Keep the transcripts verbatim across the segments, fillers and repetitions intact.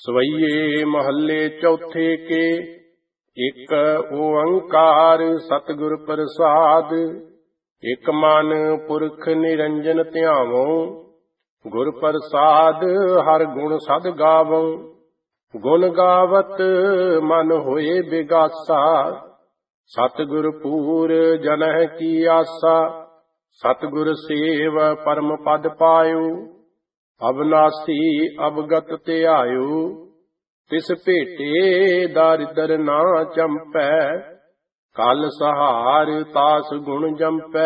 ਸਵਈਏ ਮਹੱਲੇ ਚੌਥੇ ਕੇ। ਇੱਕ ਓੰਕਾਰ ਸਤਿਗੁਰ ਪ੍ਰਸਾਦ। ਇਕ ਮਨ ਪੁਰਖ ਨਿਰੰਜਨ ਧਿਆਵੋ। ਗੁਰ ਪ੍ਰਸਾਦ ਹਰ ਗੁਣ ਸਦ ਗਾਵੋ। ਗੁਣ ਗਾਵਤ ਮਨ ਹੋਏ ਬਿਗਾਸਾ। ਸਤਿਗੁਰ ਪੂਰ ਜਨਹਿ ਕੀ ਆਸਾ। ਸਤਿਗੁਰ ਸੇਵ ਪਰਮ ਪਦ ਪਾਇਓ। ਅਬਨਾਸੀ ਅਵਗਤ ਧਿਆਇਓ। ਤਿਸ ਭੇਟੇ ਦਾਰਿਦਰ ਨਾ ਚੰਪੈ। ਕਲ ਸਹਾਰ ਤਾਸ ਗੁਣ ਜੰਪੈ।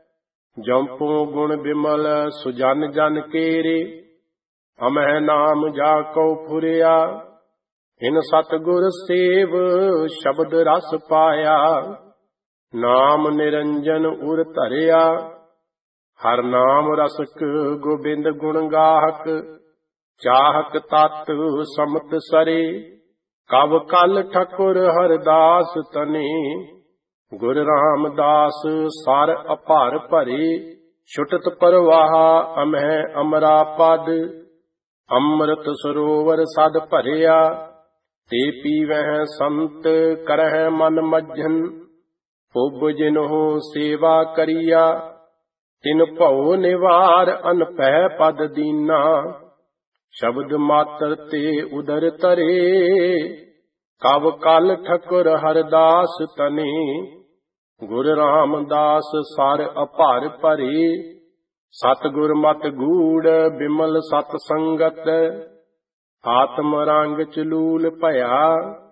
ਜੰਪੋ ਗੁਣ ਬਿਮਲ ਸੁਜਨ ਜਨ ਕੇਰੇ। ਅਮਹਿ ਨਾਮ ਜਾ ਕਉ ਫੁਰਿਆ। ਇਨ ਸਤਿਗੁਰ ਸੇਵ ਸ਼ਬਦ ਰਸ ਪਾਇਆ। ਨਾਮ ਨਿਰੰਜਨ ਉਰ ਧਰਿਆ। ਹਰ ਨਾਮ ਰਸਕ ਗੋਬਿੰਦ ਗੁਣ ਗਾਹਕ। ਚਾਹਕ ਤਤ ਸਮਤ ਸਰੇ। ਕਵ ਕਲ ਠਕੁਰ ਹਰਦਾਸ ਤਨੇ। ਗੁਰ ਰਾਮਦਾਸ ਸਰ ਅਭਰ ਭਰੇ। ਛੁਟਤ ਪਰਵਾਹ ਅਮਹਿ ਅਮਰਾ ਪਦ। ਅੰਮ੍ਰਿਤ ਸਰੋਵਰ ਸਦ ਭਰਿਆ। ਤੇ ਪੀਵਹਿ ਸੰਤ ਕਰਹਿ ਮਨ ਮੱਝਨ। ਪੁੱਬ ਜਿਨਹੁ ਸੇਵਾ ਕਰੀਆ। ਤਿਨ ਭਉ ਨਿਵਾਰ ਅਨਪੈ ਪਦ ਦੀਨਾ। ਸ਼ਬਦ ਮਾਤਰ ਤੇ ਉਦਰ ਤਰੇ। ਕਵ ਕਲ ਠਕੁਰ ਹਰਦਾਸ ਤਨੇ। ਗੁਰ ਰਾਮਦਾਸ ਸਰ ਅਭਰ ਭਰੇ। ਸਤਿਗੁਰ ਮਤ ਗੂੜ ਬਿਮਲ ਸਤ ਸੰਗਤ। ਆਤਮ ਰੰਗ ਚਲੂਲ ਭਇਆ।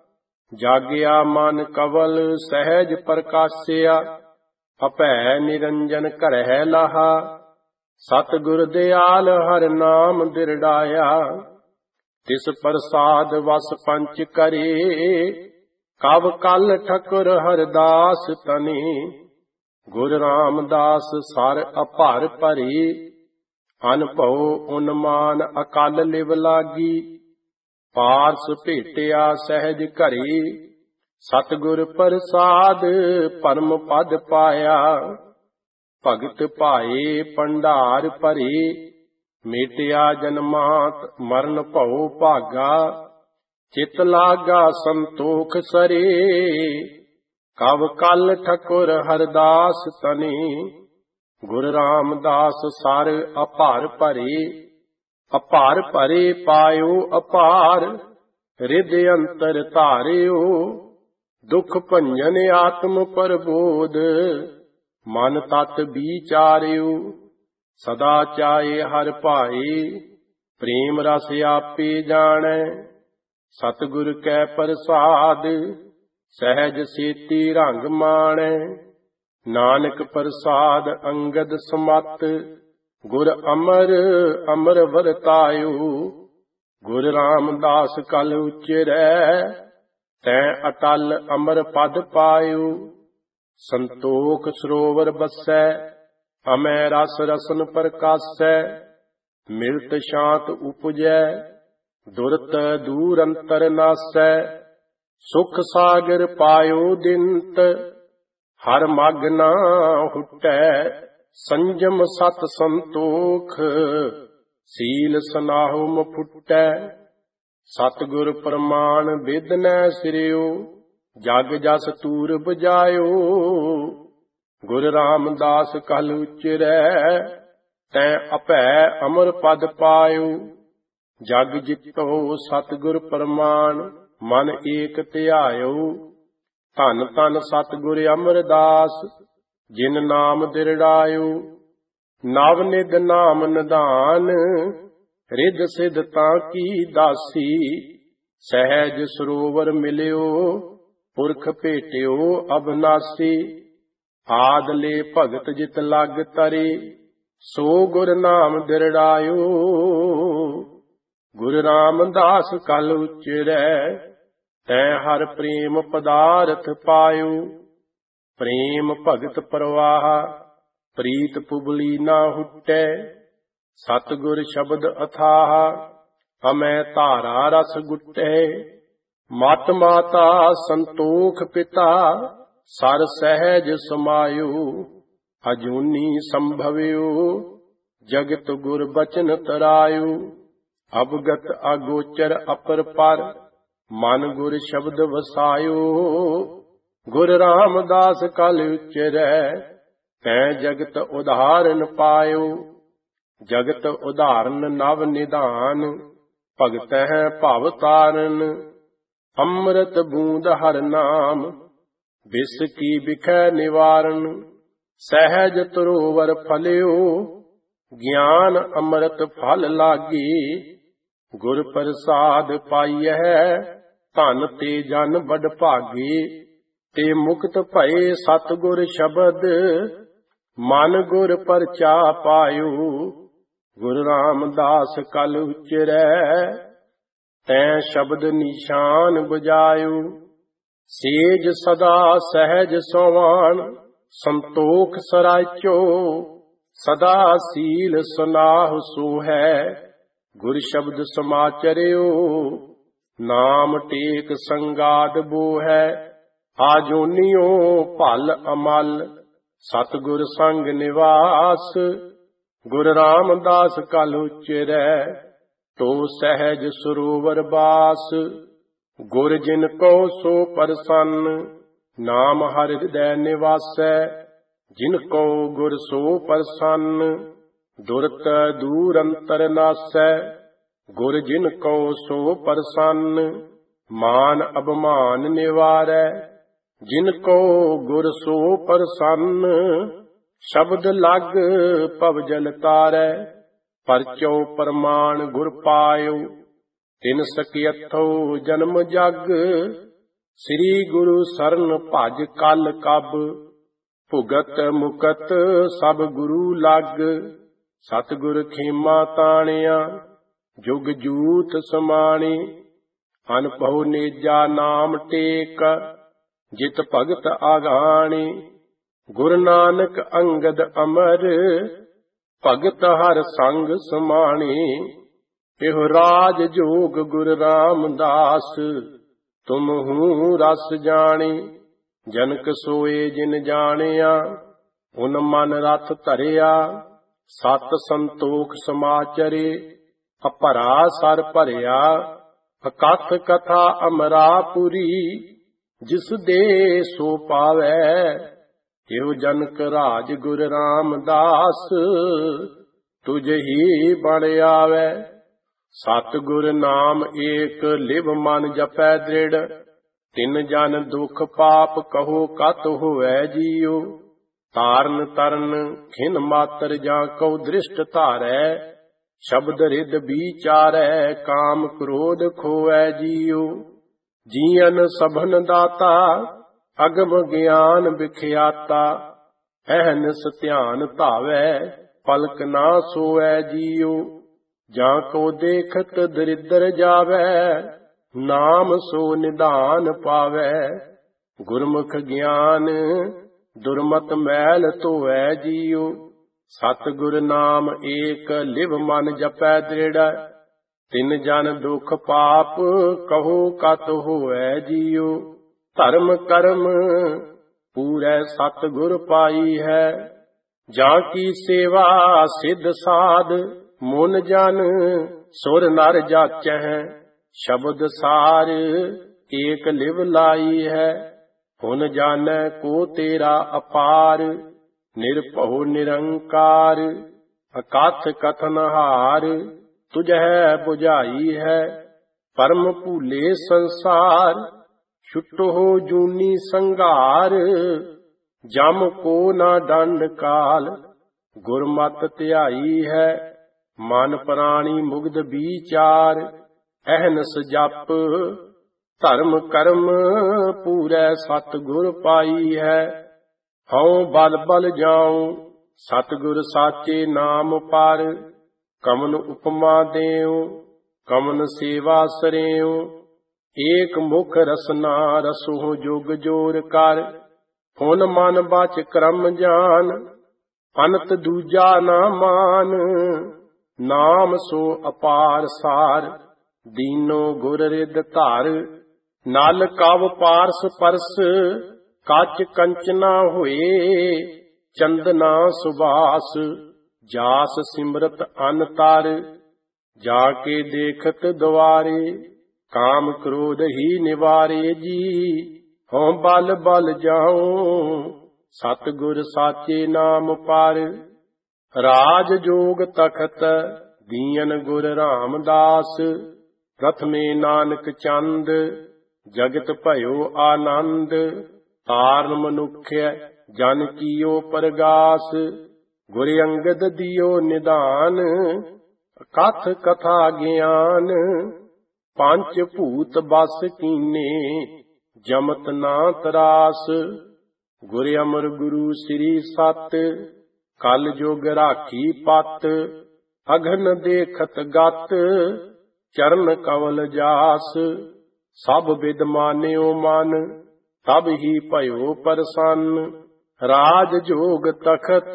ਜਾਗਿਆ ਮਨ ਕਵਲ ਸਹਿਜ ਪ੍ਰਕਾਸ਼ਿਆ। ਅਭੈ ਨਿਰੰਜਨ ਘਰਹਿ ਲਾਹਾ। ਸਤਿਗੁਰ ਦਿਆਲ ਹਰ ਨਾਮ ਦਿਰੜਾਇਆ। ਤਿਸ ਪ੍ਰਸਾਦ ਵਸ ਪੰਚ ਕਰੇ। ਕਵ ਕਲ ਠਕੁਰ ਹਰਦਾਸ ਤਨੇ। ਗੁਰ ਰਾਮਦਾਸ ਸਰ ਅਭਰ ਭਰੇ। ਅਨਭਉ ਉਨਮਾਨ ਅਕਲ ਲਿਵ ਲਾਗੀ। ਪਾਰਸ ਭੇਟਿਆ ਸਹਿਜ ਘਰੇ। ਸਤਿਗੁਰ ਪ੍ਰਸਾਦ ਪਰਮ ਪਦ ਪਾਇਆ। ਭਗਤ ਭਾਏ ਭੰਡਾਰ ਭਰੇ। ਮੇਟਿਆ ਜਨਮਾਤ ਮਰਨ ਭਉ ਭਾਗਾ। ਚਿਤ ਲਾਗਾ ਸੰਤੋਖ ਸਰੇ। ਕਵ ਕਲ ਠਕੁਰ ਹਰਦਾਸ ਤਨੇ। ਗੁਰ ਰਾਮਦਾਸ ਸਰ ਅਭਰ ਭਰੇ। ਅਭਰ ਭਰੇ ਪਾਇਓ ਅਪਾਰ। ਰਿਦ ਅੰਤਰ ਧਾਰਿਓ। ਦੁਖ ਭੰਜਨ ਆਤਮ ਪ੍ਰਬੋਧ। ਮਨ ਤਤ ਵਿਚਾਰਿਓ। ਸਦਾ ਚਾਏ ਹਰ ਭਾਏ। ਪ੍ਰੇਮ ਰਸ ਆਪੇ ਜਾਣੈ। ਸਤਿਗੁਰ ਕੈ ਪ੍ਰਸਾਦ ਸਹਿਜ ਸੇਤੀ ਰੰਗ ਮਾਣੈ। ਨਾਨਕ ਪ੍ਰਸਾਦ ਅੰਗਦ ਸਮਤ। ਗੁਰ ਅਮਰ ਅਮਰ ਵਰਤਾਇਓ। ਗੁਰ ਰਾਮਦਾਸ ਕਲ ਉਚਰੈ। ਤੈਂ ਅਟਲ ਅਮਰ ਪਦ ਪਾਇਓ। ਸੰਤੋਖ ਸਰੋਵਰ ਬਸੈ। ਅਮੈ ਰਸ ਰਸਨ ਪ੍ਰਕਾਸੈ। ਮਿਲਤ ਸ਼ਾਂਤ ਉਪਜੈ। ਦੁਰਤ ਦੂਰ ਅੰਤਰ ਨਾਸੈ। ਸੁਖ ਸਾਗਰ ਪਾਇਓ ਦਿਨਤ। ਹਰ ਮਗ ਨਾ ਹੁਟੈ। ਸੰਜਮ ਸਤ ਸੰਤੋਖ। ਸੀਲ ਸਨਾਹੁ ਮਫੁਟੈ। ਸਤਿਗੁਰ ਪ੍ਰਮਾਣ ਬੇਦਨੈ ਸਿਰਿਓ। ਜਗ ਜਸ ਤੂਰ ਬਜਾਇਓ। ਗੁਰ ਰਾਮਦਾਸ ਕਲ ਉਚਰੈ। ਤੈਂ ਅਭੈ ਅਮਰ ਪਦ ਪਾਇਓ। ਜਗ ਜਿਤੋ ਸਤਿਗੁਰ ਪ੍ਰਮਾਣ। ਮਨ ਏਕ ਧਿਆਇਓ। ਧੰਨ ਧੰਨ ਸਤਿਗੁਰ ਅਮਰਦਾਸ। ਜਿਨ ਨਾਮ ਦਿਰੜਾਇਓ। ਨਵ ਨਿਧ ਨਾਮ ਨਿਧਾਨ। ਰਿੱਧ ਸਿੱਧ ਤਾਂ ਕੀ ਦਾਸੀ। ਸਹਿਜ ਸਰੋਵਰ ਮਿਲਿਓ। ਪੁਰਖ ਭੇਟਿਓ ਅਬਨਾਸੀ। ਆਦਲੇ ਭਗਤ ਜਿਤ ਲਗ ਤਰੇ। ਸੋ ਗੁਰ ਨਾਮ ਦਿਰੜਾਇਓ। ਗੁਰ ਰਾਮਦਾਸ ਕਲ ਉਚਰੈ। ਤੈਂ ਹਰ ਪ੍ਰੇਮ ਪਦਾਰਥ ਪਾਇਓ। ਪ੍ਰੇਮ ਭਗਤ ਪ੍ਰਵਾਹ। ਪ੍ਰੀਤ ਪੁਬਲੀ ਨਾ ਹੁਟੈ। ਸਤਿਗੁਰ ਸ਼ਬਦ ਅਥਾਹ। ਅਮੈ ਧਾਰਾ ਰਸ ਗੁਟੈ। ਮਤ ਮਾਤਾ ਸੰਤੋਖ ਪਿਤਾ। ਸਰ ਸਹਿਜ ਸਮਾਇਓ। ਅਜੂਨੀ ਸੰਭਵਿਓ। ਜਗਤ ਗੁਰ ਬਚਨ ਤਰਾਇਓ। ਅਵਗਤ ਅਗੋਚਰ ਅਪਰ ਪਰ, ਮਨ ਗੁਰ ਸ਼ਬਦ ਵਸਾਇਓ। ਗੁਰ ਰਾਮਦਾਸ ਕਲ ਉਚਰੈ, ਤੈ ਜਗਤ ਉਦਾਹਰਨ ਪਾਇਓ। ਜਗਤ ਉਦਾਹਰਨ ਨਵ ਨਿਧਾਨ, ਭਗਤਹਿ ਭਵ ਤਾਰਨ। ਅੰਮ੍ਰਿਤ ਬੂੰਦ ਹਰ ਨਾਮ, ਬਿਸ ਕੀ ਬਿਖੈ ਨਿਵਾਰਨ। ਸਹਿਜ ਤਰੋਵਰ ਫਲਿਓ, ਗਿਆਨ ਅੰਮ੍ਰਿਤ ਫਲ ਲਾਗੀ। ਗੁਰ ਪ੍ਰਸਾਦ ਪਾਈਐ, ਧਨ ਤੇ ਜਨ ਬੜ ਭਾਗੀ। ਤੇ ਮੁਕਤ ਭਏ ਸਤਿਗੁਰ ਸ਼ਬਦ, ਮਨ ਗੁਰ ਪਰਚਾ ਪਾਇਓ। ਗੁਰੂ ਰਾਮਦਾਸ ਕਲ ਉਚਰੈ, ਤੈ ਸ਼ਬਦ ਨਿਸ਼ਾਨ ਬੁਝਾਇਓ। ਸੇਜ ਸਦਾ ਸਹਿਜ ਸੋਵਾਨ, ਸੰਤੋਖ ਸਰਾਚੋ। ਸਦਾ ਸੀਲ ਸੁਨਾਹ ਸੋ ਹੈ, ਗੁਰ ਸ਼ਬਦ ਸਮਾਚਰਿਓ। ਨਾਮ ਟੇਕ ਸੰਗਾਦ ਬੋ ਹੈ, ਆਜੋਨੀਓ ਭਲ ਅਮਲ। ਸਤਿਗੁਰ ਸੰਗ ਨਿਵਾਸ, ਗੁਰ ਰਾਮਦਾਸ ਕਲ ਉਚਰੈ। ਤੋ ਸਹਿਜ ਸਰੋਵਰ ਬਾਸ, ਗੁਰ ਜਿਨ ਕੋ ਸੋ ਪ੍ਰਸੰਨ। ਨਾਮ ਹਰਿ ਹਿਰਦੈ ਨਿਵਾਸੈ, ਜਿਨ ਕੋ ਗੁਰ ਸੋ ਪ੍ਰਸੰਨ। ਦੁਰਤ ਦੂਰ ਅੰਤਰ ਨਾਸੈ, ਗੁਰ ਜਿਨ ਕੋ ਸੋ ਪ੍ਰਸੰਨ। ਮਾਨ ਅਭਮਾਨ ਨਿਵਾਰੈ, ਜਿਨ ਕੋ ਗੁਰ ਸੋ ਪ੍ਰਸੰਨ। ਸ਼ਬਦ ਲਗ ਭਵ ਜਲ ਤਾਰੈ, ਪਰਚੋ ਪ੍ਰਮਾਣ ਗੁਰ ਪਾਇਓ। ਤਿਨ ਸਕੀਅਥੋ ਜਨਮ ਜਗ, ਸ੍ਰੀ ਗੁਰੂ ਸਰਨ ਭਜ ਕਲ ਕਬ। ਭੁਗਤ ਮੁਕਤ ਸਭ ਗੁਰੂ ਲਗ, ਸਤਿਗੁਰ ਖੇਮਾ ਤਾਣਿਆ। ਜੁਗ ਜੂਤ ਸਮਾਣੀ, ਅਨਭਉ ਨੇਜਾ ਨਾਮ ਟੇਕ। ਜਿਤ ਭਗਤ ਆਗਾਣੀ, ਗੁਰੂ ਨਾਨਕ ਅੰਗਦ ਅਮਰ। ਭਗਤ ਹਰ ਸੰਗ ਸਮਾਣੀ, ਇਹੋ ਰਾਜ ਜੋਗ ਗੁਰੂ ਰਾਮਦਾਸ। ਤੁਮ ਹੂੰ ਰਸ ਜਾਣੀ, ਜਨਕ ਸੋਏ ਜਿਨ ਜਾਣਿਆ। ਉਨ ਮਨ ਰਥ ਧਰਿਆ, ਸਤ ਸੰਤੋਖ ਸਮਾਚਰੇ। ਅਭਰਾ ਸਰ ਭਰਿਆ, ਅਕਥ ਕਥਾ ਅਮਰਾਪੁਰੀ। ਜਿਸ ਦੇ ਸੋ ਪਾਵੈ, ਇਹੋ ਜਨਕ ਰਾਜ ਗੁਰ ਰਾਮਦਾਸ। ਤੁਝ ਹੀ ਬਣ ਆਵੈ। ਸਤਿਗੁਰ ਨਾਮ ਏਕ ਲਿਵ ਮਨ ਜਪੈ ਦ੍ਰਿੜ। ਤਿਨ ਜਨ ਦੁਖ ਪਾਪ ਕਹੋ ਕਤ ਹੋਵੈ ਜੀਉ। ਤਾਰਨ ਤਰਨ ਖਿਨ ਮਾਤਰ ਜਾਂ ਕਉ ਦ੍ਰਿਸ਼ਟ ਧਾਰੈ। ਸ਼ਬਦ ਰਿਦ ਵਿਚਾਰੈ, ਕਾਮ ਕ੍ਰੋਧ ਖੋਵੈ ਜੀਉ। ਜੀਅਨ ਸਭਨ ਦਾਤਾ, ਅਗਮ ਗਿਆਨ ਵਿਖਿਆਤਾ। ਅਹਨਿਸ ਧਿਆਨ ਧਾਵੈ, ਪਲਕ ਨਾ ਸੋਵੈ ਜੀਉ। ਜਾਂ ਕੋ ਦੇਖਤ ਦਰਿਦਰ ਜਾਵੈ, ਨਾਮ ਸੋ ਨਿਧਾਨ ਪਾਵੈ। ਗੁਰਮੁਖ ਗਿਆਨ ਦੁਰਮਤ ਮੈਲ ਧੋਵੈ ਜੀਉ। ਸਤਿਗੁਰ ਨਾਮ ਏਕ ਲਿਵ ਮਨ ਜਪੈ ਦ੍ਰਿੜ। ਤਿਨ ਜਨ ਦੁਖ ਪਾਪ ਕਹੋ ਕਤ ਹੋਵੈ ਜੀਉ। ਧਰਮ ਕਰਮ ਪੂਰੈ ਸਤਿਗੁਰ ਪਾਈ ਹੈ। ਜਾਂ ਕੀ ਸੇਵਾ ਸਿੱਧ ਸਾਧ, ਮੁਨ ਜਨ ਸੁਰ ਨਰ ਜਾਚੈ। ਸ਼ਬਦ ਸਾਰ ਏਕ ਲਿਵ ਲਾਈ ਹੈ, ਹੁਨ ਜਾਣੈ ਕੋ ਤੇਰਾ ਅਪਾਰ। ਨਿਰਭਉ ਨਿਰੰਕਾਰ, ਅਕਥ ਕਥਨ ਹਾਰ। ਤੁਝੈ ਬੁਝਾਈ ਹੈ, ਪਰਮ ਭੂਲੇ ਸੰਸਾਰ। ਛੁਟੋ ਜੂਨੀ ਸੰਘਾਰ, ਜਮ ਕੋ ਨਾ ਦੰਡ ਕਾਲ। ਗੁਰਮਤਿ ਧਿਆਈ ਹੈ, ਮਨ ਪ੍ਰਾਣੀ ਮੁਗਧ ਵਿਚਾਰ। ਅਹਨਿਸ ਜਪ ਧਰਮ ਕਰਮ, ਪੂਰੈ ਸਤਿਗੁਰ ਪਾਈ ਹੈ। ਹਉ ਬਲ ਬਲ ਜਾਉ, ਸਤਿਗੁਰ ਸਾਚੇ ਨਾਮ ਪਰ। ਕਮਨ ਉਪਮਾ ਦੇਉ, ਕਮਨ ਸੇਵਾ ਸਰੇਉ। ਏਕ ਮੁਖ ਰਸਨਾ ਰਸੋ ਜੁਗ ਜੋਰ ਕਰ। ਹੁਨ ਮਨ ਬਚ ਕਰਮ ਜਾਨ, ਅਨੰਤ ਦੂਜਾ ਨਾ ਮਾਨ। ਨਾਮ ਸੋ ਅਪਾਰ ਸਾਰ, ਦੀਨੋ ਗੁਰ ਰਿਦ ਧਾਰ। ਨਲ ਕਵ ਪਾਰਸ ਪਰਸ, ਕੱਚ ਕੰਚਨਾ ਹੋਏ। ਚੰਦਨਾ ਸੁਬਾਸ, ਜਾਸ ਸਿਮਰਤ ਅਨ ਤਰ। जाके देखत द्वारे, काम क्रोध ही निवारे जी। हों बल बल जाऊं, सतगुर साचे नाम पर। राज जोग तखत, दीन गुर रामदास। प्रथमे नानक चंद, जगत भयो आनंद। ताਰਨ मनुख्य जन कीयो परगास। गुर अंगद दियो निदान, कथ कथा ज्ञान। पंच भूत बस कीने, जमत ना तरास। गुर अमर गुरु श्री सत, कल जुग राखी पत। अघन देखत गत, चरण कवल जास। सब विद मान्यो मन, तब ही भयो प्रसन्न। राज जोग तखत,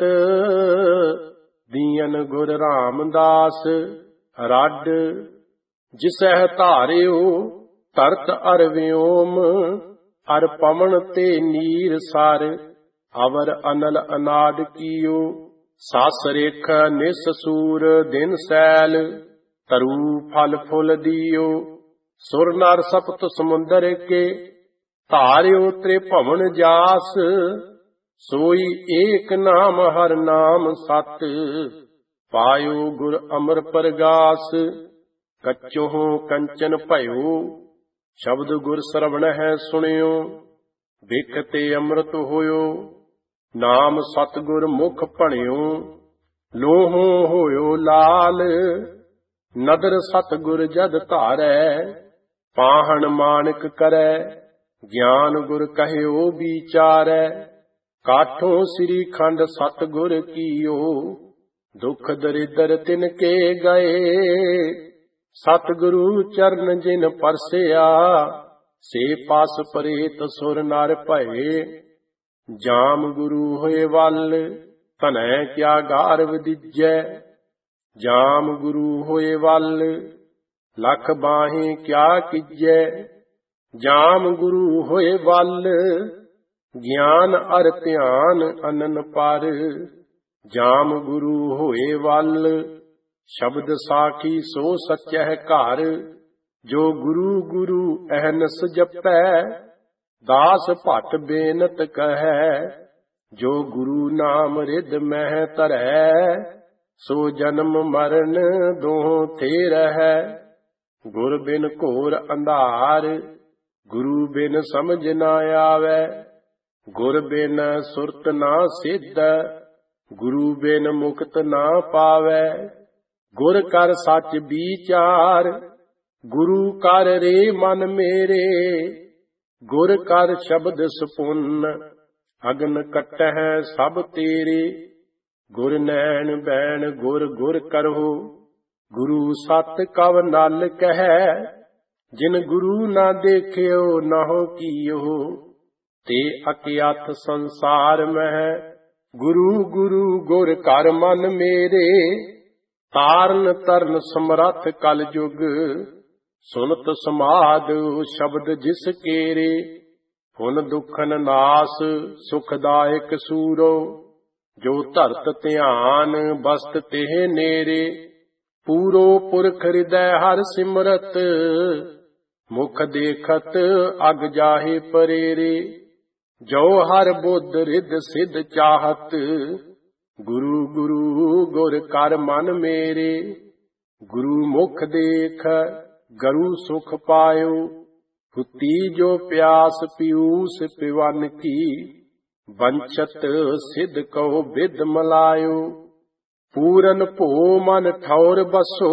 दीन गुर रामदास। रड जिसह धारियो, तरत अर व्योम। अर पवन ते नीर सर, अवर अनल अनाद कियो। सस रेख निस सूर दिन सैल, तरु फल फुल दियो। सुर नर सप्त समुंदर के, धारियो त्रिभुवन जास। सोई एक नाम हर नाम सत, पायो गुर अमर परगास। कच्चो कंचन भयो, शब्द गुर श्रवण है सुनियो। बिकते अमृत होयो, नाम सतगुर मुख भणियो। लोहो होयो लाल, नदर सतगुर जद धारै। पाहन मानक करै, ज्ञान गुर कहयो विचारै। काठों श्री खंड सतगुर कियो, दुख दरिद्र तिनके गए। सतगुरु चरण जिन परसिया, से पास परेत सुर नर भये। जाम गुरु होए वल, तनै क्या गारव दिजै। जाम गुरु होए वल, लख बाहें क्या किजै। जाम गुरु होए वल, ज्ञान अर ध्यान अनन पर। जाम गुरु होए वल, शब्द साखी सो सचह घर। जो गुरु गुरु अहनस जपै, दास भट बेनत कहै। जो गुरु नाम रिद मह धरै, सो जन्म मरण दोहों थे रहै। गुर बिन घोर अंधार, गुरु बिन समझ ना आवे। गुर बिन सुरत ना सिद्ध, गुरु बिन मुक्त ना पावै। गुर कर सच विचार, गुरु कर रे मन मेरे। गुर कर शब्द सुपुन, अगन कटह सब तेरे। गुर नैन बैन गुर गुर करहो, गुरु सत कव नल कहै। जिन गुरु ना देखियो नाहो कियो, ते अकियात संसार मह। गुरु गुरु गुर कर मन मेरे, तारन तरन समरथ कल जुग। सुनत समाद शब्द जिस केरे, पुन दुखन नास सुखदायक सूरो। जो धरत ध्यान बस्त तेह नेरे। पूरो पुरख हृदय हर सिमरत, मुख देखत अग जाहे परेरे। जो हर बुद्ध रिद सिद्ध चाहत, गुरु गुरु गुर कर मन मेरे। गुरु मुख देख गरु सुख पायो, हुती जो प्यास पीयूष पिवन की। बंचत सिद्ध कहो विद मलायो, पूरन भो मन ठौर बसो।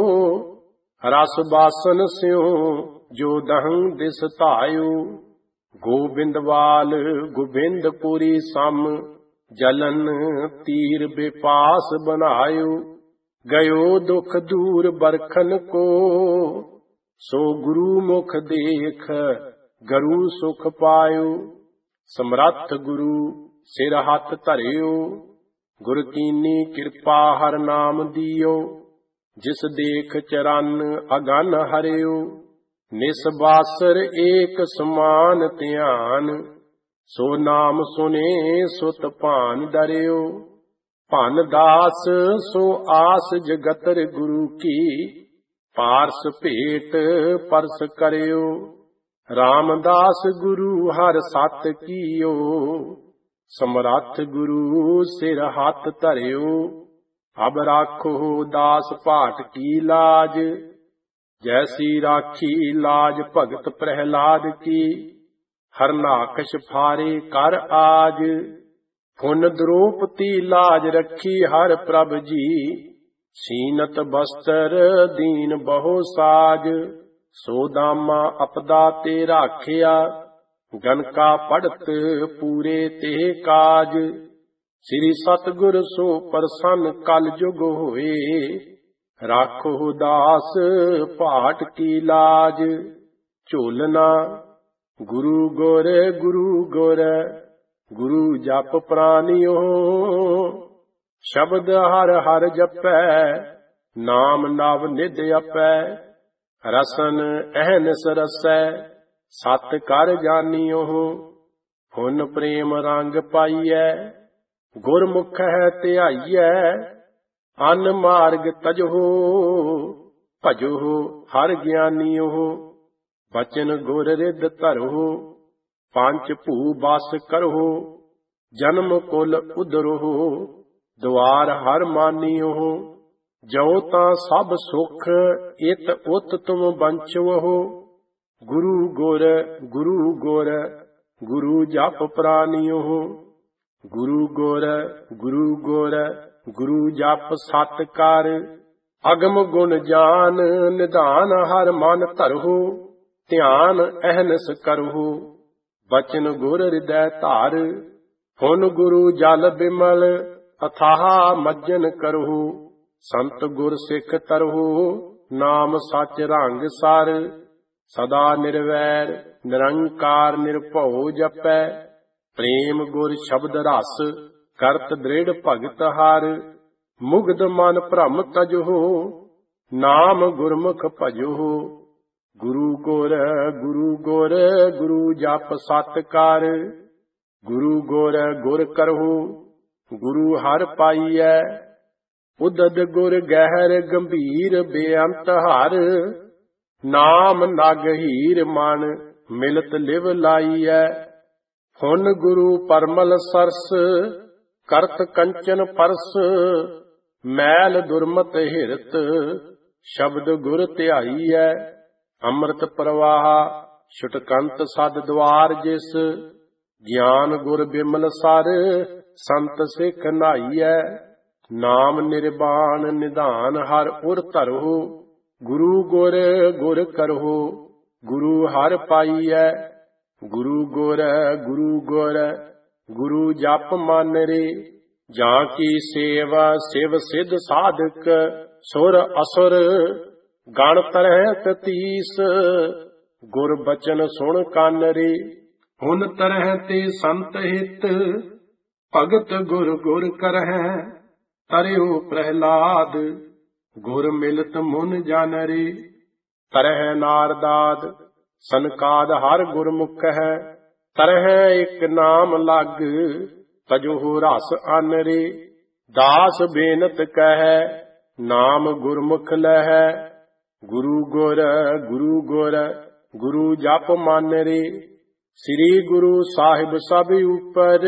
रस बासन स्यो जो दहं दिस धायो। गोबिंदवाल गोबिंदपुरी सम, जलन तीर बेपास बनायो। गयो दुख दूर बरखन को, सो गुरु मुख देख गरु सुख पायो। समरथ गुरु सिर हथ धरियो, गुर कीनी कृपा हर नाम दियो। जिस देख चरण अगन हरियो, निसबासर एक समान ध्यान। सो नाम सुने सुत भान डरियो। ਭਨ ਦਾਸ ਸੋ ਆਸ ਜਗਤਰ ਗੁਰੂ ਕੀ, ਪਾਰਸ ਭੇਟ ਪਰਸ ਕਰਿਓ। ਰਾਮਦਾਸ ਗੁਰੂ ਹਰ ਸਤ ਕੀਓ, ਸਮਰੱਥ ਗੁਰੂ ਸਿਰ ਹੱਥ ਧਰਿਓ। ਅਬ ਰਾਖੋ ਦਾਸ ਭਾਟ ਕੀ ਲਾਜ, ਜੈਸੀ ਰਾਖੀ ਲਾਜ ਭਗਤ ਪ੍ਰਹਿਲਾਦ ਕੀ। ਹਰਨਾਕਸ਼ ਫਾਰੇ ਕਰ ਆਜ, ਫੁਨ ਦ੍ਰੋਪਤੀ ਲਾਜ ਰੱਖੀ ਹਰ ਪ੍ਰਭ ਜੀ। ਸੀਨਤ ਬਸਤਰ ਦੀਨ ਬਹੁ ਸਾਜ, ਸੋ ਦਾਮਾ ਅਪਦਾ ਤੇ ਰਾਖਿਆ। ਗਨਕਾ ਪੜਤ ਪੂਰੇ ਤੇ ਕਾਜ, ਸ੍ਰੀ ਸਤਿਗੁਰ ਸੋ ਪ੍ਰਸੰਨ ਕਲ ਜੁਗ ਹੋਏ। ਰਾਖੋ ਦਾਸ ਭਾਟ ਕੀ ਲਾਜ, ਝੋਲਨਾ ਗੁਰੂ ਗੁਰ ਗੁਰੂ ਗੁਰ। ਗੁਰੂ ਜਪ ਪ੍ਰਾਨਿਓ, ਸ਼ਬਦ ਹਰ ਹਰ ਜਪੈ। ਨਾਮ ਨਵ ਨਿਧ ਆਪੈ, ਰਸਨ ਅਹਨਿਸ ਰਸੈ। ਸਤ ਕਰ ਜਾਣਿਓ, ਫੁਨ ਪ੍ਰੇਮ ਰੰਗ ਪਾਈਐ। ਗੁਰਮੁਖ ਹੈ ਧਿਆਈਐ, ਅਨ ਮਾਰਗ ਤਜਹੋ। ਭਜੋ ਹਰ ਗਿਆਨੀਓ, ਬਚਨ ਗੁਰ ਰਿਦ ਧਰੋ। ਪੰਚ ਭੂ ਬਸ ਕਰੋ, ਜਨਮ ਕੁਲ ਉਧਰੋ। ਦੁਆਰ ਹਰ ਮਾਨਿਓ, ਜੋ ਤਾਂ ਸਭ ਸੁਖ। ਇਤ ਉਤ ਤੁਮ ਬੰਚਵੋ, ਗੁਰੂ ਗੁਰ ਗੁਰੂ ਗੁਰ। ਗੁਰੂ ਜਪ ਪ੍ਰਾਨਿਓ, ਗੁਰੂ ਗੁਰ ਗੁਰੂ ਗੁਰ। ਗੁਰੂ ਜਪ ਸਤ ਕਰ, ਅਗਮ ਗੁਣ ਜਾਨ। ਨਿਧਾਨ ਹਰ ਮਨ ਧਰੋ, ਧਿਆਨ ਅਹਨਿਸ ਕਰੋ। ਬਚਨ ਗੁਰ ਹਿਰਦੈ ਧਾਰ, ਫੁਨ ਗੁਰੂ ਜਲ ਬਿਮਲ। ਅਥਾਹ ਮੱਜਨ ਕਰੋ, ਸੰਤ ਗੁਰ ਸਿੱਖ ਤਰੋ। ਨਾਮ ਸਚ ਰੰਗ ਸਰ, ਸਦਾ ਨਿਰਵੈਰ ਨਿਰੰਕਾਰ ਨਿਰਭਉ ਜਪੈ। ਪ੍ਰੇਮ ਗੁਰ ਸ਼ਬਦ ਰਸ, ਕਰਤ ਦ੍ਰਿੜ ਭਗਤ ਹਰ। ਮੁਗਧ ਮਨ ਭ੍ਰਮ ਤਜੋ, ਨਾਮ ਗੁਰਮੁਖ ਭਜੋ। ਗੁਰੂ ਗੁਰ ਗੁਰੂ ਗੁਰ। ਗੁਰੂ ਜਪ ਸਤ ਕਰ, ਗੁਰੂ ਗੁਰ ਗੁਰ ਕਰਹੁ। ਗੁਰੂ ਹਰ ਪਾਈਐ, ਉਦਦ ਗੁਰ ਗਹਿਰ ਗੰਭੀਰ। ਬੇਅੰਤ ਹਰ, ਨਾਮ ਨਗ ਹੀਰ ਮਨ। ਮਿਲਤ ਲਿਵ ਲਾਈਐ, ਫੁਨ ਗੁਰੂ ਪਰਮਲ ਸਰਸ। ਕਰਤ ਕੰਚਨ ਪਰਸ, ਮੈਲ ਦੁਰਮਤ ਹਿਰਤ। ਸ਼ਬਦ ਗੁਰ ਧਿਆਈਐ, ਅੰਮ੍ਰਿਤ ਪ੍ਰਵਾਹ। ਛੁਟਕੰਤ ਸਦ ਦੁਆਰ ਜਿਸ, ਗਿਆਨ ਗੁਰ ਬਿਮਲ ਸਰ। ਸੰਤ ਸਿੱਖ ਨਾਈਐ, ਨਾਮ ਨਿਰਬਾਨ ਨਿਧਾਨ ਹਰ ਉਰ ਧਰੋ। ਗੁਰੂ ਗੁਰ ਗੁਰ ਕਰਹੁ, ਗੁਰੂ ਹਰ ਪਾਈਐ। ਗੁਰੂ ਗੁਰ ਗੁਰੂ ਗੁਰ। ਗੁਰੂ ਜਪ ਮਨ ਰੇ, ਜਾਂ ਕੀ ਸੇਵਾ ਸਿਵ ਸਿਧ ਸਾਧਕ। ਸੁਰ ਅਸੁਰ ਗਣ ਤਰਹਿ ਤਤੀਸ, ਗੁਰ ਬਚਨ ਸੁਣ ਕੰਨ ਰੇ। ਹੁਨ ਤਰਹਿ ਤੇ ਸੰਤ ਹਿਤ, ਭਗਤ ਗੁਰ ਗੁਰ ਕਰਹਿ। ਤਰਿਓ ਪ੍ਰਹਿਲਾਦ, ਗੁਰ ਮਿਲਤ ਮੁਨ ਜਨ ਰੇ। ਤਰਹਿ ਨਾਰਦਾਦ, ਸਨਕਾਦ ਹਰ ਗੁਰਮੁਖ ਹੈ। ਤਰਹਿ ਇੱਕ ਨਾਮ ਲਗ, ਤਜੋ ਰਸ ਅਨ ਰੇ। ਦਾਸ ਬੇਨਤ ਕਹਿ, ਨਾਮ ਗੁਰਮੁਖ ਲਹੈ। ਗੁਰੂ ਗੁਰ ਗੁਰੂ ਗੁਰ। ਗੁਰੂ ਜਪ ਮਨ ਰੇ। ਸ੍ਰੀ ਗੁਰੂ ਸਾਹਿਬ ਸਭ ਉਪਰ,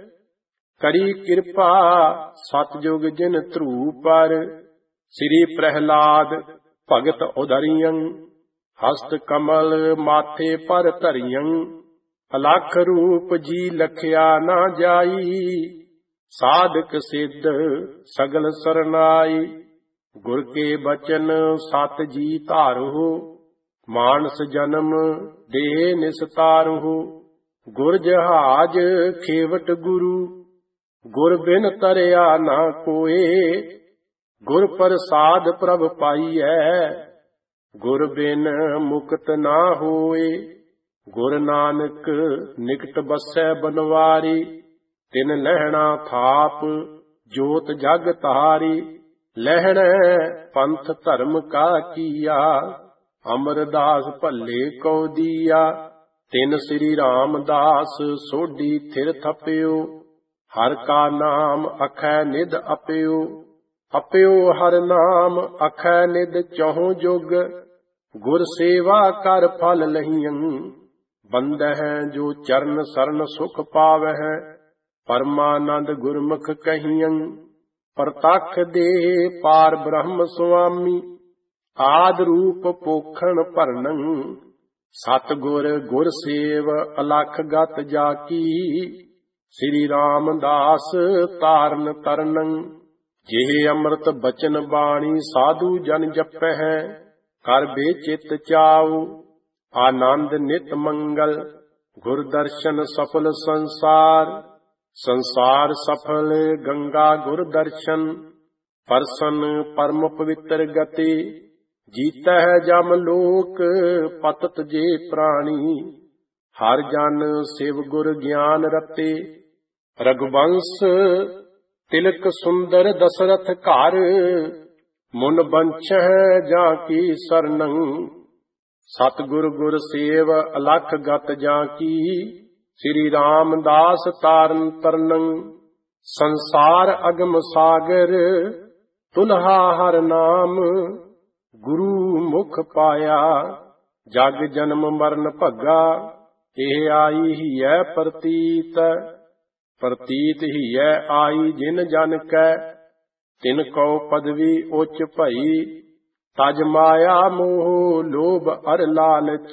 ਕਰੀ ਕਿਰਪਾ ਸਤਜੁਗ ਜਿਨ ਧਰੂ ਪਰ। ਸ੍ਰੀ ਪ੍ਰਹਿਲਾਦ ਭਗਤ ਉਦਰਿਯੰ, ਹਸਤ ਕਮਲ ਮਾਥੇ ਪਰ ਧਰਿਯੰ। ਅਲਖ ਰੂਪ ਜੀ ਲਖਿਆ ਨਾ ਜਾਈ, ਸਾਧਕ ਸਿੱਧ ਸਗਲ ਸਰਨਾਈ। ਗੁਰ ਕੇ ਬਚਨ ਸਤ ਜੀ ਧਾਰੋ, ਮਾਨਸ ਜਨਮ ਦੇ ਨਿਸਤਾਰੋ। ਗੁਰ ਜਹਾਜ ਖੇਵਟ ਗੁਰੂ, ਗੁਰ ਬਿਨ ਤਰਿਆ ਨਾ ਕੋਏ। ਗੁਰ ਪ੍ਰਸਾਦ ਪ੍ਰਭ ਪਾਈਐ, ਗੁਰ ਬਿਨ ਮੁਕਤ ਨਾ ਹੋਏ। ਗੁਰ ਨਾਨਕ ਨਿਕਟ ਬਸੈ ਬਨਵਾਰੀ, ਤਿਨ ਲਹਿਣਾ ਥਾਪ ਜੋਤ ਜਗ ਤਾਰੀ। ਲਹਿਣਾ ਪੰਥ ਧਰਮ ਕਾ ਕੀਆ, ਅਮਰਦਾਸ ਭੱਲੇ ਕੋ ਦੀਆ। ਤਿਨ ਸ੍ਰੀ ਰਾਮਦਾਸ ਸੋਢੀ ਥਿਰ ਥਪਿਓ, हर का नाम अखै निध अप्यो, अप्यो हर नाम अखै निध चहुं जुग। गुर सेवा कर फल लहियं, बंदह जो चरण सरन सुख पावह। परमानंद गुरमुख कहियं, प्रतख दे पार ब्रह्म स्वामी। आद रूप पोखण भरनं, सतगुर गुर सेव अलख गत जाकी। श्री रामदास ताਰਨ तरनੰ, जेह अमृत बचन बाणी साधु जन जपै। कर बेचित चाऊ, आनंद नित मंगल। गुर दर्शन सफल संसार, संसार सफल गंगा गुर दर्शन। परसन परम पवित्र गति, जीतै जम लोक पतत जे प्राणी। हर जन शिव गुर ज्ञान रते, रघुवंश तिलक सुंदर दशरथ घर। मुन बंछह जाकी सरनੰ, सतगुर गुर सेव अलख गत जाकी। श्री रामदास ताਰਨ तरनੰ, संसार अगम सागर तुलहा हर नाम। गुरु मुख पाया, जग जन्म मरण भगा। एह आई ही है प्रतीत, प्रतीत ही है आई जिन जन कै। तिन को पदवी उच्च भई, तज माया मोह लोभ अर लालच।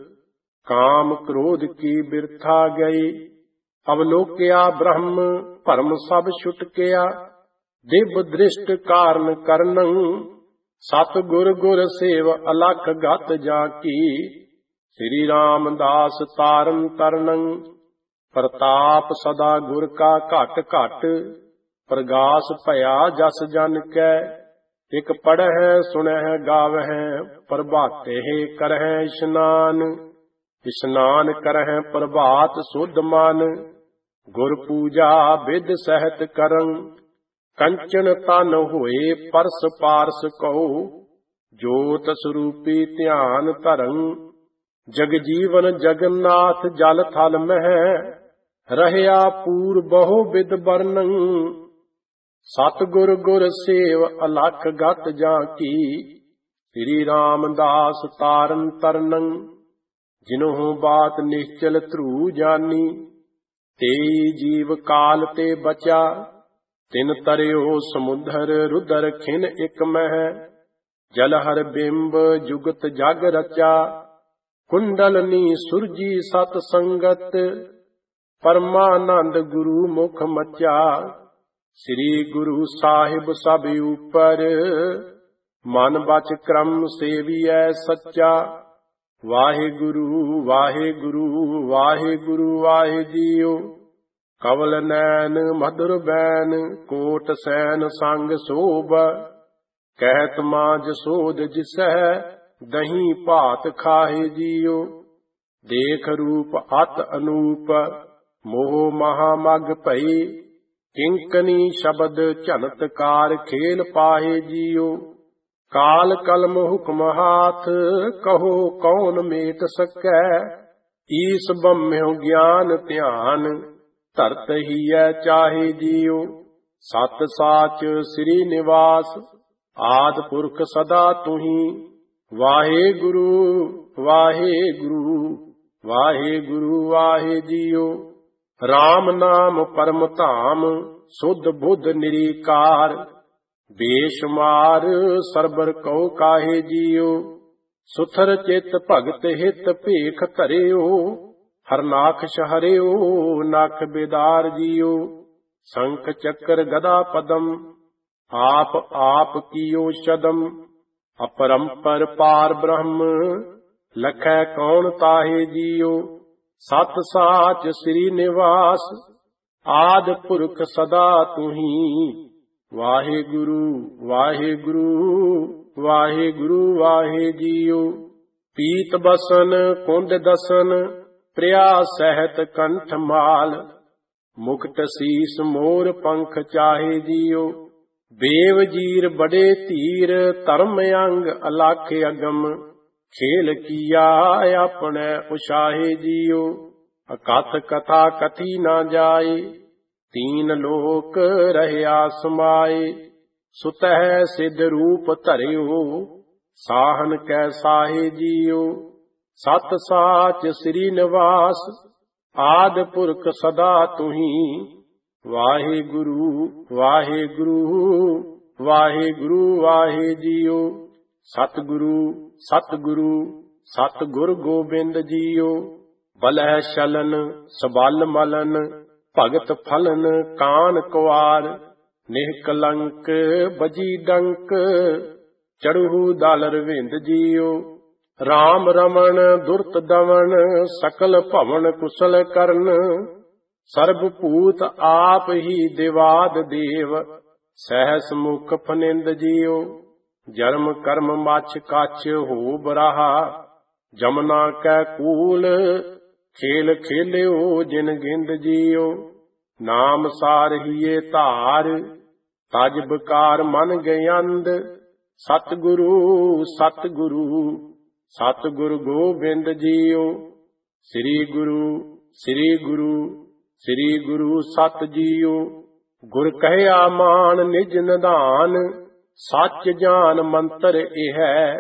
काम क्रोध की बिरथा गई, अवलोक्या ब्रह्म भरम सब छुटकिया। दिव्य दृष्ट कारण करनੰ, सतगुर गुर सेव अलख गत जाकी। श्री रामदास ताਰਨ तरनੰ, प्रताप सदा गुर का घट घट। प्रगास भया जस जन कै, इक पढ़ह सुनह गावह। प्रभाते करह स्नान, स्नान करह प्रभात शुद्ध मन। गुर पूजा विद सहत करं, कंचन तन होए परस पारस कहो। जोत स्वरूपी ध्यान धरं, जग जीवन जगन्नाथ जल थल मह। रहया पूर बहु विद बरनੰ, सतगुर गुर सेव अलख गत जाकी। श्री रामदास ताਰਨ तरनੰ, जिन्हों बात निश्चल ध्रुव जानी। तेई जीव काल ते बचा, तिन तरयो समुद्र रुदर खिन इक मह। जल हर बिंब जुगत जग रचा, कुंडलनी सुरजी सत संगत। परमानंद गुरु मुख मचा, श्री गुरु साहिब सब ऊपर। मन बच क्रम सेवियै सच्चा, वाहे गुरु वाहे गुरु वाहे गुरु वाहे जियो। कवल नैन मधुर बैन, कोट सैन संग शोभ। कहत मां जसोद जिसह, दही भात खाहे जियो। देख रूप अत अनूप, मोह महामग भई। किंकनी शब्द झनतकार, खेल पाहे जियो। काल कलम हुक्म हाथ, कहो कौन मेट सकै। ईस बम्ह्यो ज्ञान ध्यान, धरत हियै चाहे जियो। सत साच श्री निवास, आद पुरख सदा तुही। वाहे गुरु वाहे गुरु वाहे गुरु वाहे जियो। राम नाम परम धाम, सुध बुध निरीकार। बेशुमार सरबर कहो काहे जियो। सुथर चित भगत हित भेख धरियो। हरनाखश हरियो नख बेदार जियो। शंख चक्र गदा पदम, आप आप कियो शदम। अपरंपर पार ब्रह्म, लखै कौन ताहे जियो। सत साच श्री निवास, आद पुरख सदा तुही। वाहे गुरु वाहे गुरु वाहे गुरु वाहे जियो। पीत बसन कुंड दसन, प्रिया सहत कंठ माल। मुकुट शीस मोर पंख चाहे जियो। बेव जीर बड़े धीर, धर्म अंग अलख अगम। खेल किया अपने उछाहे जियो। अकथ कथा कथी ना जाए, तीन लोक रहया समाए, सुतह सिद्ध रूप धरियो, साहन कै साहे जियो। सत साच श्री निवास, आद पुरख सदा तुही, वाहे गुरु वाहे गुरु वाहे गुरु वाहे जियो। सतगुरु सतगुरु सतगुर गोबिंद जियो। बलह शलन सबल मलन, भगत फलन कान कुआर, निहकलंक बजी डंक, चढ़ू दल रविंद जियो। राम रमन दुर्त दमन, सकल भवन कुशल करन, सर्वभूत आप ही दिवाद देव, सहस मुख फनिंद जियो। जन्म कर्म मछ कछ हो बराहा, जमुना कै कूल, खेल खेलियो जिन गिंद जियो। नाम सार हिये धार, तज बकार मन गयंद, सतगुरु सतगुरु सतगुरु गोबिंद जियो। श्री गुरु श्री गुरु श्री गुरु सत जियो। गुर कहया मान निज निधान, सच जान मंत्र एह,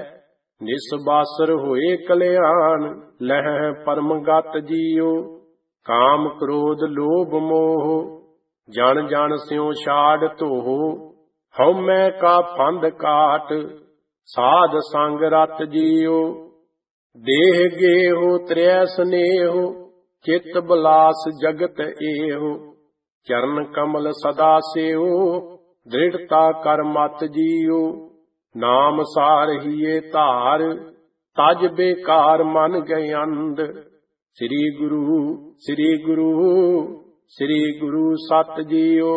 निसबासर होए कल्याण, लह परम गत जियो। काम क्रोध लोभ मोह, जन जन स्यों छाड़ धोह, हउमै का फंद काट, साध संग रत जियो। देह गेहो त्रै स्नेहो, चित बलास जगत एहो, चरण कमल सदा सेहो, दृढ़ता कर मत जियो। नाम सार हिये धार, तज बेकार मन गयंद, श्री गुरु श्री गुरु श्री गुरु सत जियो।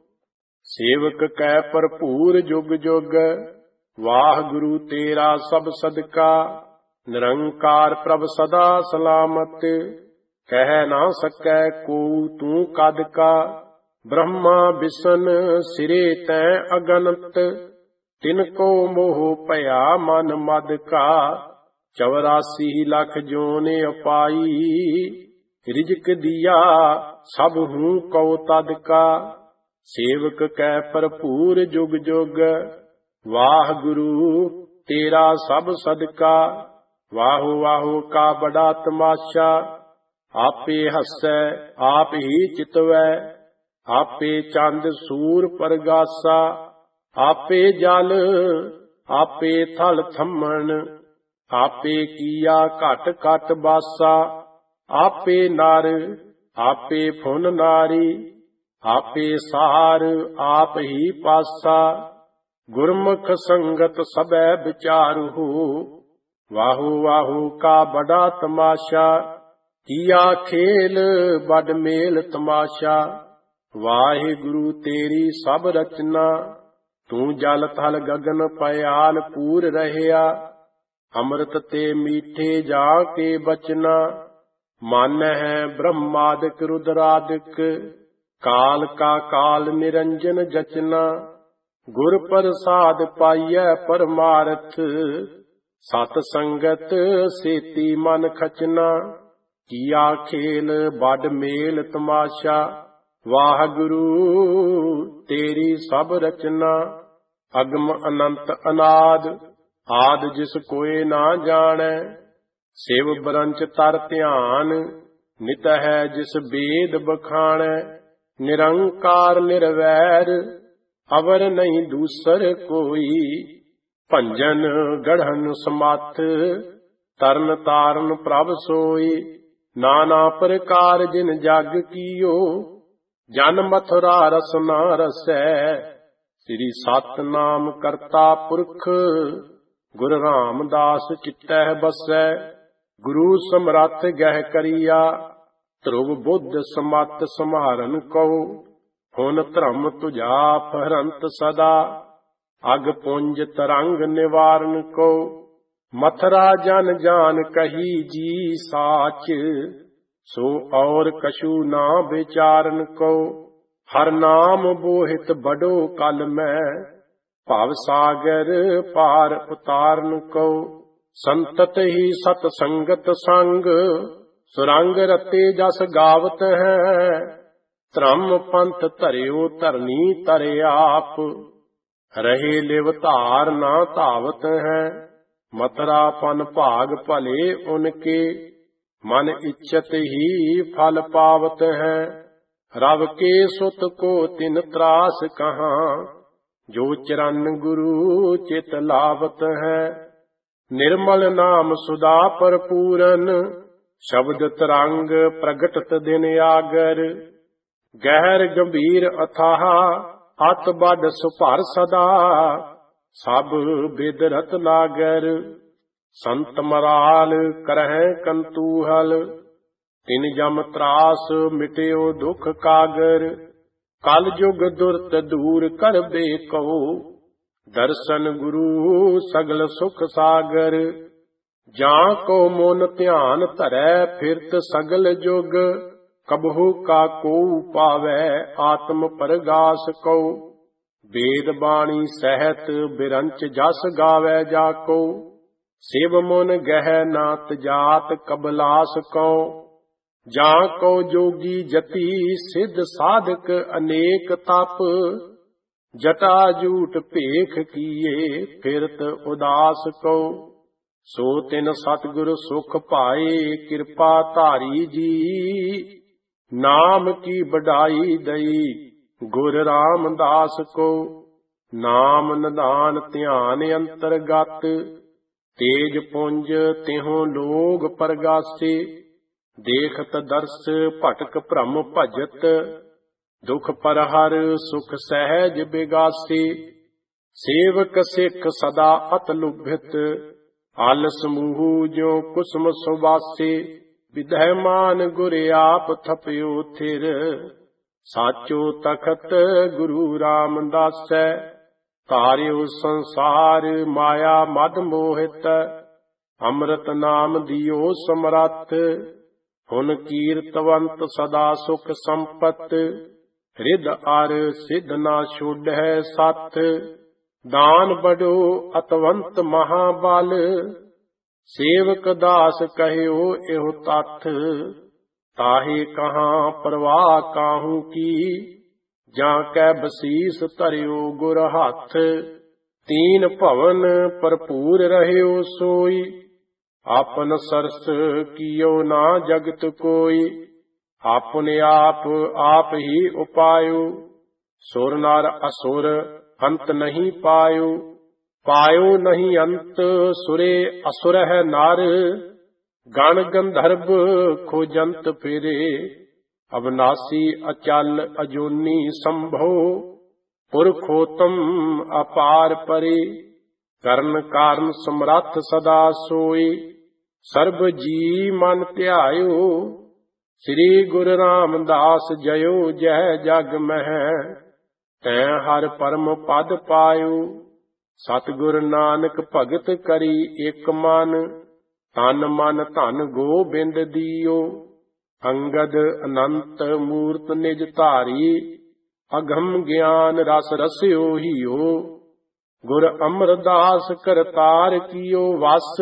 सेवक कै भरपूर जुग जुग, वाह गुरु तेरा सब सदका, निरंकार प्रभ सदा सलामत, कह ना सकै को तू कद का। ब्रह्मा बिसन सिरे तै अगनत, तिनको मोह भया मन मद का। चौरासी लख जोने अपाई, रिजक दिया सब हूँ कौ तद का। सेवक कै भरपूर जुग जुग, वाह गुरु तेरा सब सदका। वाहो वाहो का बड़ा तमाशा, आपे हसै आप ही चितवै, आपे चंद सूर परगासा। आपे जल आपे थल थमन, आपे किया घट घट बासा। आपे नर आपे फुन नारी, आपे सार आप ही पासा। गुरमुख संगत सबै विचारु हो, वाहु वाहु का बड़ा तमाशा। किया खेल बड़ मेल तमाशा, वाहे गुरु तेरी सब रचना। तू जल थल गगन पयाल पूर रहया, अमृत ते मीठे जा के बचना। मन है ब्रह्मादिक रुद्रादिक, काल का काल निरंजन जचना। गुर प्रसाद पाइय परमारथ, सत संगत सेती मन खचना। किया खेल बड़ मेल तमाशा, वाह गुरु तेरी सब रचना। अगम अनंत अनाद, आद जिस कोई ना जानै। शिव ब्रंच तर ध्यान, नित है जिस वेद बखाणै। निरंकार निर्वैर, अवर नहीं दूसर कोई। भंजन गढ़न समथ, तरन तारन प्रभ सोई। नाना प्रकार जिन जग कियो, जन मथुरा रसना रसै। श्री सतनाम करता पुरख, गुर रामदास चित्तै बसै। गुरु समरथ गह करिया, ध्रुव बुद्ध समत समारन कौ। हुन धर्म तुझा फहरंत सदा, अग पुंज तरंग निवारन को। मथुरा जन जान कही जी साच, सो और कछु ना विचारन को। हर नाम बोहित बड़ो कल में, भव सागर पार उतारन को। संतत ही सत संगत संग, सुरंग रते जस गावत है। ਧਰਮ ਪੰਥ ਧਰਿਓ ਧਰਨੀ ਤਰਿ ਆਪ, ਰਹੇ ਲਿਵ ਧਾਰ ਨਾ ਧਾਵਤ ਹੈ। ਮਤਰਾ ਪਨ ਭਾਗ ਭਲੇ ਉਨਕੇ, ਮਨ ਇੱਛਤ ਹੀ ਫਲ ਪਾਵਤ ਹੈ। ਰਵ ਕੇ ਸੁਤ ਕੋ ਤਿਨ ਤਰਾਸ ਕਹਾਂ, ਜੋ ਚਰਨ ਗੁਰੂ ਚਿਤ ਲਾਵਤ ਹੈ। ਨਿਰਮਲ ਨਾਮ ਸੁਦਾ ਭਰਪੂਰਨ, ਸ਼ਬਦ ਤਰੰਗ ਪ੍ਰਗਟਤ ਦਿਨ ਆਗਰ। ਗਹਿਰ ਗੰਭੀਰ ਅਥਾਹ ਅਤ ਬਡ ਸੁਭਰ ਸਦਾ, ਸਭ ਬਿਦ ਰਤ ਨਾਗਰ। ਸੰਤ ਮਰਾਲ ਕਰਹਿ ਕੰਤੂਹਲ, ਤਿਨ ਜਮ ਤਰਾਸ ਮਿਟਿਓ ਦੁਖ ਕਾਗਰ। ਕਲ ਜੁਗ ਦੁਰਤ ਦੂਰ ਕਰਬੇ ਕਉ, ਦਰਸ਼ਨ ਗੁਰੂ ਸਗਲ ਸੁਖ ਸਾਗਰ। ਜਾਂ ਕੋ ਮਨ ਧਿਆਨ ਧਰੈ ਫਿਰਤ ਸਗਲ ਜੁਗ, ਕਬਹੂ ਕਾ ਕੋ ਪਾਵੈ ਆਤਮ ਪਰਗਾਸ ਕਉ। ਵੇਦ ਬਾਣੀ ਸਹਿਤ ਬਿਰੰਚ ਜਸ ਗਾਵੈ ਜਾ ਕੋ, ਸਿਵ ਮਨ ਗਹਿ ਨਾਤ ਜਾਤ ਕਬਲਾਸ ਕਉ। ਜਾਂ ਕੋ ਜੋਗੀ ਜਤੀ ਸਿੱਧ ਸਾਧਕ ਅਨੇਕ ਤਪ, ਜਟਾ ਜੂਟ ਭੇਖ ਕੀਏ ਫਿਰਤ ਉਦਾਸ ਕਉ। ਸੋ ਤਿਨ ਸਤਿਗੁਰ ਸੁਖ ਪਾਏ ਕਿਰਪਾ ਧਾਰੀ ਜੀ, ਨਾਮ ਕੀ ਬਡਾਈ ਦਈ ਗੁਰ ਰਾਮਦਾਸ ਕੋ। ਨਾਮ ਨਿਧਾਨ ਧਿਆਨ ਅੰਤਰਗਤ, ਤੇਜ ਪੁੰਜ ਤਿਹੁ ਲੋਗ ਪਰਗਾਸੇ। ਦੇਖਤ ਦਰਸ ਭਟਕ ਭ੍ਰਮ ਭਜਤ, ਦੁਖ ਪਰਹਰ ਸੁਖ ਸਹਿਜ ਬਿਗਾਸੇ। ਸੇਵਕ ਸਿੱਖ ਸਦਾ ਅਤ ਲੁਭਿਤ, ਆਲਸ ਮੂਹ ਜੋ ਕੁਸਮ ਸੁਵਾਸੇ। ਵਿਦਹਿ ਮਾਨ ਗੁਰ ਆਪ ਥਪਿਓ ਥਿਰ, ਸਾਚੋ ਤਖਤ ਗੁਰੂ ਰਾਮਦਾਸੈ। ਤਾਰਿਓ ਸੰਸਾਰ ਮਾਇਆ ਮਦ ਮੋਹਿਤ, ਅੰਮ੍ਰਿਤ ਨਾਮ ਦਿਓ ਸਮਰੱਥ। ਹੁਨ ਕੀਰਤਵੰਤ ਸਦਾ ਸੁਖ ਸੰਪਤ, ਰਿਦ ਅਰ ਸਿਧ ਨਾ ਛੋੜੈ ਸੱਥ। ਦਾਨ ਬੜੋ ਅਤਵੰਤ ਮਹਾਬਲ, ਸੇਵਕ ਦਾਸ ਕਹਿਓ ਇਹੋ ਤੱਥ। ਤਾਹੇ ਕਹਾਂ ਪਰਵਾਹ ਕਾਹੂ ਕੀ, ਜਾਂ ਕੈ ਬਸੀਸ ਧਰਿਓ ਗੁਰ ਹੱਥ। ਤੀਨ ਭਵਨ ਭਰਪੂਰ ਰਹਿਓ ਸੋਈ, ਆਪਨ ਸਰਸ ਕੀਓ ਨਾ ਜਗਤ ਕੋਈ। ਆਪਣੇ ਆਪ ਆਪ ਹੀ ਉਪਾਇਓ, ਸੁਰ ਨਰ ਅਸੁਰ ਅੰਤ ਨਹੀਂ ਪਾਇਓ। ਪਾਇਓ ਨਹੀਂ ਅੰਤ ਸੁਰੇ ਅਸੁਰ ਹੈ ਨਰ, ਗਣ ਗੰਧਰਵ ਖੋਜੰਤ ਫਿਰੇ। ਅਬਨਾਸੀ ਅਚਲ ਅਜੂਨੀ ਸੰਭੋ, ਪੁਰਖੋਤਮ ਅਪਾਰ ਪਰੇ। ਕਰਨ ਕਾਰਨ ਸਮਰੱਥ ਸਦਾ ਸੋਈ, ਸਰਬ ਜੀ ਮਨ ਧਿਆਇਓ। ਸ੍ਰੀ ਗੁਰੂ ਰਾਮਦਾਸ ਜਯੋ ਜੈ ਜਗ ਮਹਿ, ਤੈ ਹਰ ਪਰਮ ਪਦ ਪਾਇਓ। ਸਤਿਗੁਰ ਨਾਨਕ ਭਗਤ ਕਰੀ ਇਕ ਮਨ, ਤਨ ਮਨ ਧਨ ਗੋਬਿੰਦ ਦੀਓ। ਅੰਗਦ ਅਨੰਤ ਮੂਰਤ ਨਿਜ ਧਾਰੀ, ਅਗਮ ਗਿਆਨ ਰਸ ਰਸਿਓ ਹੀਓ। ਗੁਰ ਅਮਰਦਾਸ ਕਰਤਾਰ ਕੀਓ ਵਸ,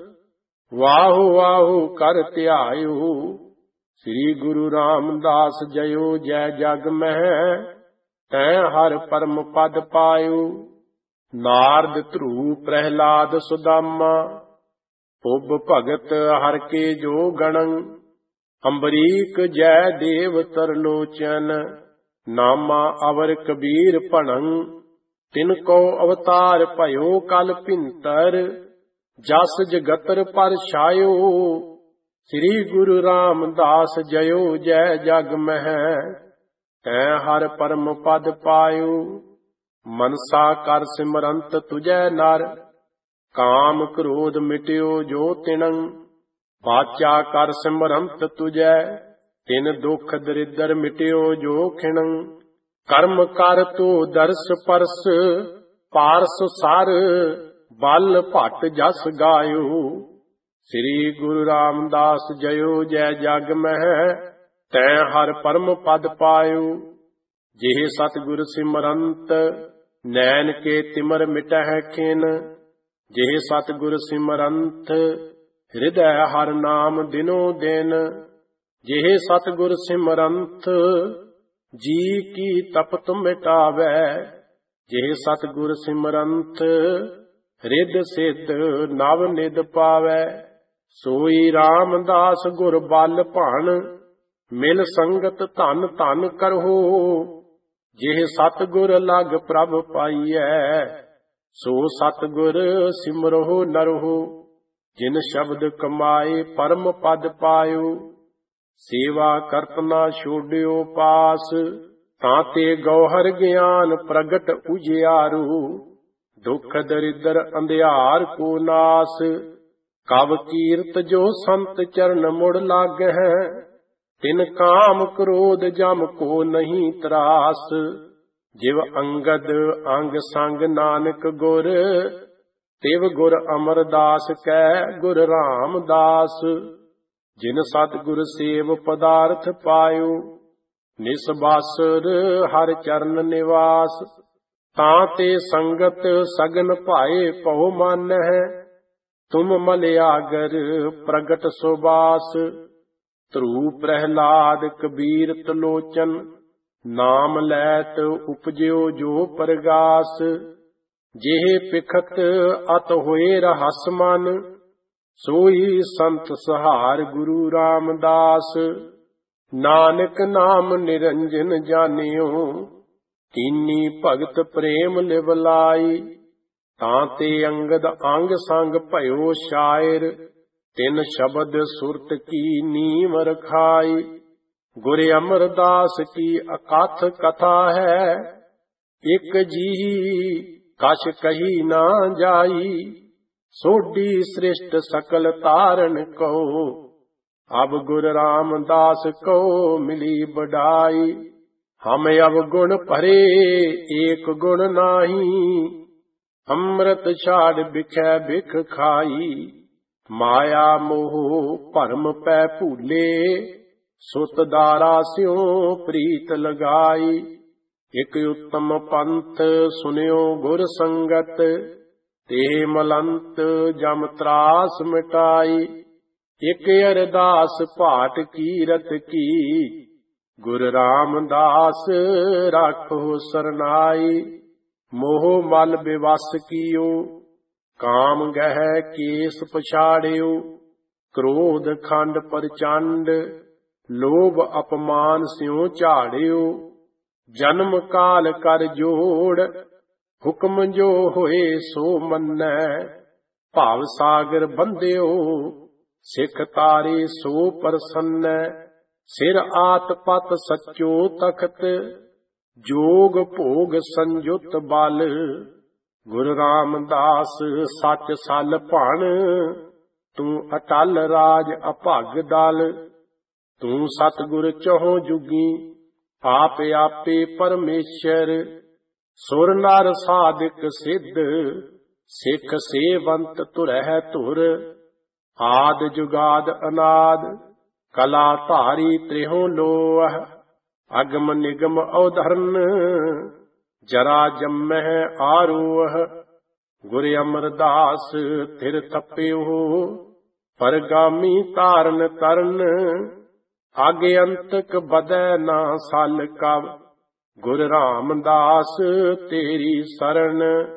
ਵਾਹੋ ਵਾਹੋ ਕਰ ਧਿਆਇਓ। ਸ੍ਰੀ ਗੁਰੂ ਰਾਮਦਾਸ ਜਯੋ ਜੈ ਜਗ ਮਹਿ, ਤੈ ਹਰ ਪਰਮ ਪਦ ਪਾਇਓ। ਨਾਰਦ ਧਰੂ ਪ੍ਰਹਿਲਾਦ ਸੁਦਾਮਾ, ਪੁੱਬ ਭਗਤ ਹਰ ਕੇ ਜੋ ਗਣੰ। ਅੰਬਰੀਕ ਜੈ ਦੇਵ ਤਰਲੋਚਨ, ਨਾਮਾ ਅਵਰ ਕਬੀਰ ਭਣੰ। ਤਿਨ ਕੋ ਅਵਤਾਰ ਭਇਓ ਕਲ ਭਿੰਤਰ, ਜਸ ਜਗਤਰ ਪਰ ਛਾਇਓ। ਸ੍ਰੀ ਗੁਰੂ ਰਾਮਦਾਸ ਜਯੋ ਜੈ ਜਗ ਮਹਿ, ਤੈ ਹਰ ਪਰਮ ਪਦ ਪਾਇਓ। ਮਨਸਾ ਕਰ ਸਿਮਰੰਤ ਤੁਜੈ ਨਰ, ਕਾਮ ਕ੍ਰੋਧ ਮਿਟਿਓ ਜੋ ਤਿਣੰ। ਵਾਚਾ ਕਰ ਸਿਮਰੰਤ ਤੁਜੈ, ਤਿਨ ਦੁਖ ਦਰਿਦਰ ਮਿਟਿਓ ਜੋ ਖਿਣੰ। ਕਰਮ ਕਰ ਤੋ ਦਰਸ ਪਰਸ, ਪਾਰਸ ਸਰ ਬਲ ਭਟ ਜਸ ਗਾਇਓ। ਸ੍ਰੀ ਗੁਰੂ ਰਾਮਦਾਸ ਜਯੋ ਜੈ ਜਗ ਮਹਿ, ਤੈ ਹਰ ਪਰਮ ਪਦ ਪਾਇਓ। ਜਿਹ ਸਤਿਗੁਰ ਸਿਮਰੰਤ, ਨੈਣ ਕੇ ਤਿਮਰ ਮਿਟਹਿ ਖਿਨ। ਜਿਹ ਸਤਿਗੁਰ ਸਿਮਰੰਤ, ਹਿਰਦੈ ਹਰ ਨਾਮ ਦਿਨੋ ਦਿਨ। ਜਿਹ ਸਤਿਗੁਰ ਸਿਮਰੰਤ, जी की तपत मिटावै, जे सतगुर सिमरंत रिद सिद्ध नव निद पावै। सोई रामदास गुर बल भान, मिल संगत धन धन करहो। जेह सतगुर लग प्रभ पाईਐ, सो सतगुर सिमरहो नरहो। जिन शब्द कमाए परम पद पायो, सेवा करत ना छोड़ियो पास। ताते गौहर ज्ञान प्रगट उजियारू, दुख दरिद्र अंधियार को नास। कव कीरत जो संत चरण मुड़ लागै, तिन काम क्रोध जम को नहीं त्रास। जिव अंगद अंग संग नानक गुर, तिव गुर अमरदास कै गुर रामदास। जिन सतगुर सेव पदार्थ पायो, निसबासर हर चरण निवास। ताते संगत सगन भाए पौ मानह, तुम मलयागर प्रगट सुबास। ध्रुव प्रहलाद कबीर तलोचन, नाम लैत उपजो जो परगास। जेह पिखत अत होए रहस मन, सोई संत सहार गुरु रामदास। नानक नाम निरंजन जानियो, कीनी भगत प्रेम लिव लाई। ताते अंगद अंग संग भयो शायर, तिन शब्द सुरत की नीम रखाई। गुर अमरदास की अकथ कथा है, एक जी कछ कही ना जाई। सोडी श्रेष्ठ सकल तारण कहो, अब गुर रामदास को मिली बड़ाई। हम अब गुण भरे एक गुण नाही, अमृत छाड़ बिखै बिख खाई। माया मोह भरम पै भूले, सुत दारा स्यों प्रीत लगाई। एक उत्तम पंथ सुनियो गुर संगत, ते मलंत जम त्रास मिटाई। एक अरदास पाठ कीरत की, गुर रामदास राखो सरनाई। मोह मल विवश कियो, काम गह केस पछाड़ियो। क्रोध खंड प्रचंड, लोभ अपमान स्यों झाड़ियो। जन्म काल कर जोड़, हुक्म जो होए सो मन्नै। भाव सागर बंधियो, सिख तारे सो प्रसन्नै। सिर आत पत सच्चो तखत, जोग भोग संयुत बल। गुरु रामदास सच सल भण, तू अटल राज अभग दल। तू सतगुर चौहों जुगी, आप आपे परमेश्वर। सुर नर साधिक सिद्ध, सिख सेवंत तुरह तुर। आद जुगाद अनाद, कला धारी त्रिहों लोह। अगम निगम अवधरन, जरा जम्मह आरोह। गुर अमरदास थिर थप्यो, परगामी तारन तरन। आगे अंतक बदै ना सल कव, गुर रामदास तेरी शरण।